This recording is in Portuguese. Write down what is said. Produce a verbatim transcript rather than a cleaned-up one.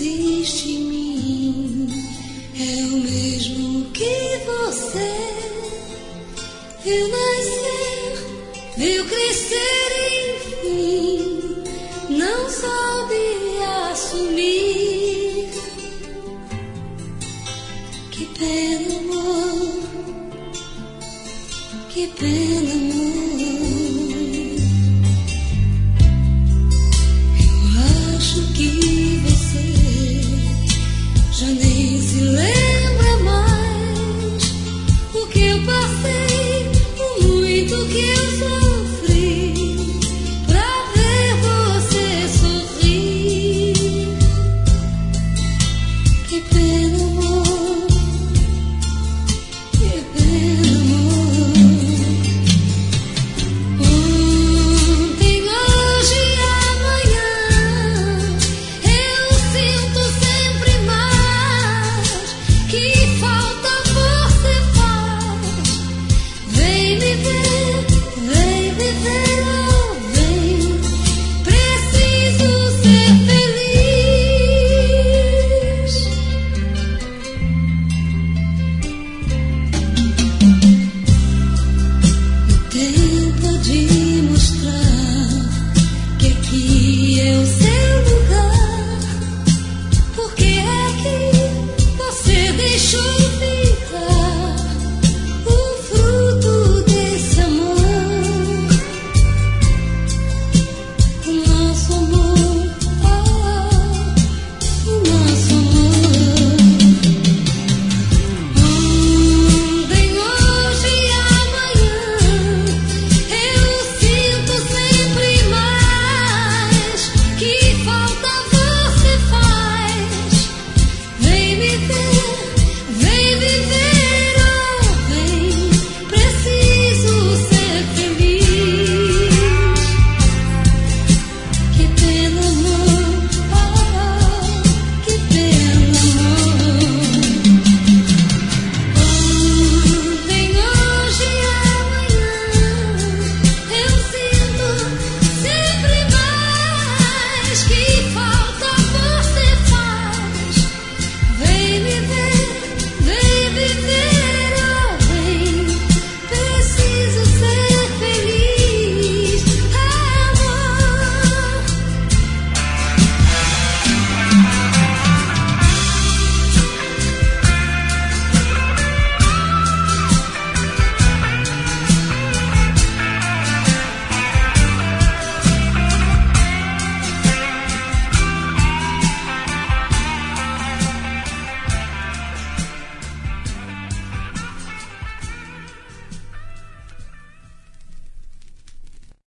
existe em mim é o mesmo que você. Viu nascer, viu crescer, enfim, não soube assumir. Que pena, amor, que pena, amor. Eu acho que você já nem se lembra mais o que eu passei, o muito que eu sofri pra ver você sorrir. Que pena, amor, que pena, amor. Ontem, hoje e amanhã eu sinto sempre mais que falta